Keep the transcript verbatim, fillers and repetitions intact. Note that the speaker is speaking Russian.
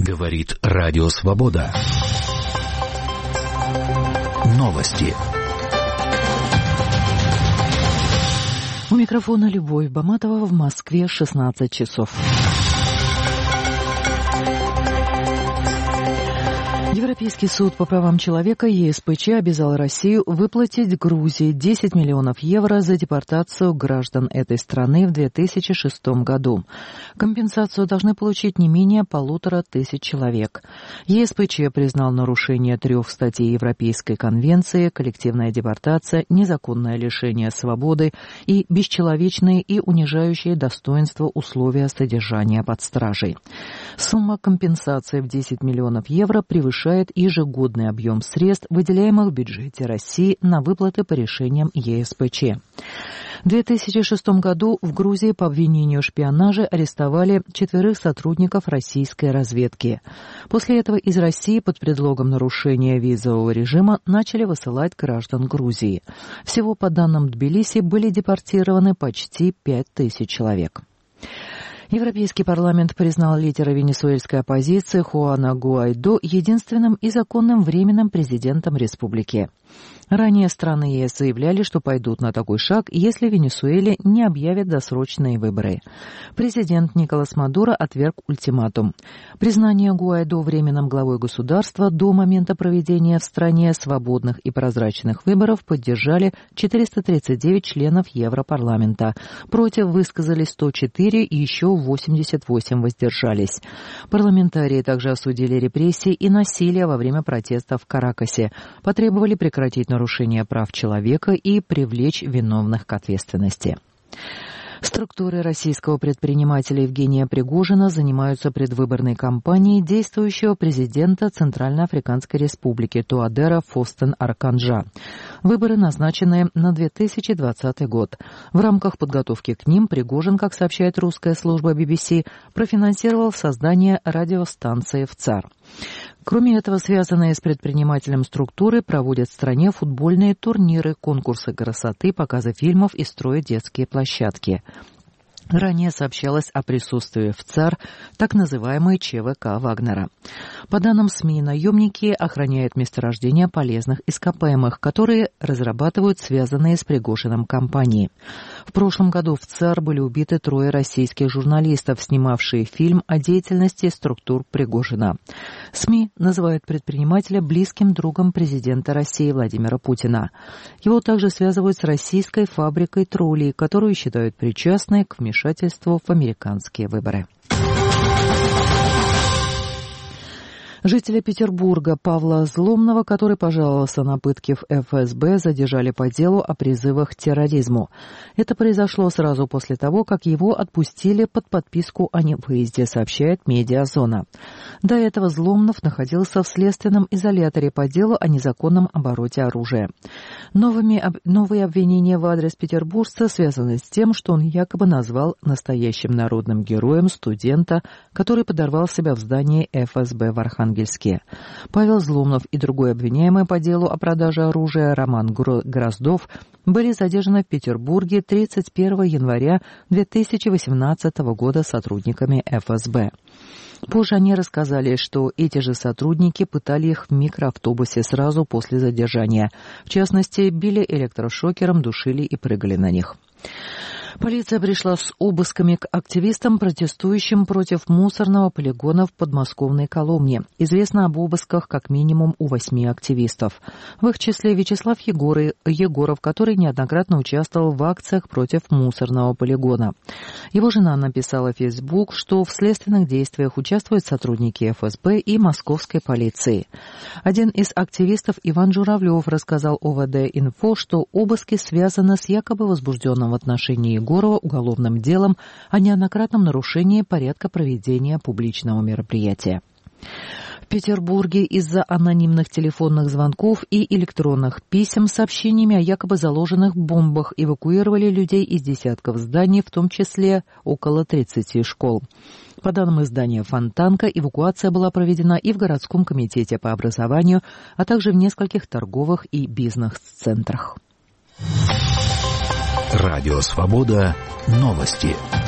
Говорит Радио Свобода. Новости. У микрофона Любовь Баматова, в Москве шестнадцать часов. Европейский суд по правам человека Е С П Ч обязал Россию выплатить Грузии десять миллионов евро за депортацию граждан этой страны в две тысячи шестом году. Компенсацию должны получить не менее полутора тысяч человек. Е С П Ч признал нарушение трех статей Европейской конвенции: коллективная депортация, незаконное лишение свободы и бесчеловечные и унижающие достоинство условия содержания под стражей. Сумма компенсации в десять миллионов евро превышает ежегодный объем средств, выделяемых в бюджете России на выплаты по решениям Е С П Ч. В две тысячи шестом году в Грузии по обвинению в шпионаже арестовали четверых сотрудников российской разведки. После этого из России под предлогом нарушения визового режима начали высылать граждан Грузии. Всего, по данным Тбилиси, были депортированы почти пять тысяч человек. Европейский парламент признал лидера венесуэльской оппозиции Хуана Гуайдо единственным и законным временным президентом республики. Ранее страны Е С заявляли, что пойдут на такой шаг, если в Венесуэле не объявят досрочные выборы. Президент Николас Мадуро отверг ультиматум. Признание Гуайдо временным главой государства до момента проведения в стране свободных и прозрачных выборов поддержали четыреста тридцать девять членов Европарламента. Против высказались сто четыре и еще восемьдесят восемь воздержались. Парламентарии также осудили репрессии и насилие во время протестов в Каракасе, потребовали прекратить нарушение прав человека и привлечь виновных к ответственности. Структуры российского предпринимателя Евгения Пригожина занимаются предвыборной кампанией действующего президента Центральноафриканской Республики Туадера Фостен Арканджа. Выборы назначены на две тысячи двадцатый год. В рамках подготовки к ним Пригожин, как сообщает русская служба Би Би Си, профинансировал создание радиостанции в ЦАР. Кроме этого, связанные с предпринимателем структуры проводят в стране футбольные турниры, конкурсы красоты, показы фильмов и строят детские площадки. Ранее сообщалось о присутствии в ЦАР так называемой Ч В К Вагнера. По данным СМИ, наемники охраняют месторождения полезных ископаемых, которые разрабатывают связанные с Пригожиным компании. В прошлом году в ЦАР были убиты трое российских журналистов, снимавшие фильм о деятельности структур Пригожина. СМИ называют предпринимателя близким другом президента России Владимира Путина. Его также связывают с российской фабрикой троллей, которую считают причастной к вмешательству в американские выборы. Жителя Петербурга Павла Зломного, который пожаловался на пытки в Эф Эс Бэ, задержали по делу о призывах к терроризму. Это произошло сразу после того, как его отпустили под подписку о невыезде, сообщает «Медиазона». До этого Зломнов находился в следственном изоляторе по делу о незаконном обороте оружия. Новыми, новые обвинения в адрес петербуржца связаны с тем, что он якобы назвал настоящим народным героем студента, который подорвал себя в здании Эф Эс Бэ в Архангельске. Павел Зломнов и другой обвиняемый по делу о продаже оружия Роман Гроздов были задержаны в Петербурге тридцать первого января две тысячи восемнадцатого года сотрудниками Эф Эс Бэ. Позже они рассказали, что эти же сотрудники пытали их в микроавтобусе сразу после задержания. В частности, били электрошокером, душили и прыгали на них. Полиция пришла с обысками к активистам, протестующим против мусорного полигона в подмосковной Коломне. Известно об обысках как минимум у восьми активистов. В их числе Вячеслав Егоры, Егоров, который неоднократно участвовал в акциях против мусорного полигона. Его жена написала в Facebook, что в следственных действиях участвуют сотрудники Эф Эс Бэ и московской полиции. Один из активистов, Иван Журавлев, рассказал О В Дэ Инфо, что обыски связаны с якобы возбужденным в отношении Егорова уголовным делом о неоднократном нарушении порядка проведения публичного мероприятия. В Петербурге из-за анонимных телефонных звонков и электронных писем с сообщениями о якобы заложенных бомбах эвакуировали людей из десятков зданий, в том числе около тридцати школ. По данным издания «Фонтанка», эвакуация была проведена и в городском комитете по образованию, а также в нескольких торговых и бизнес-центрах. Радио Свобода. Новости.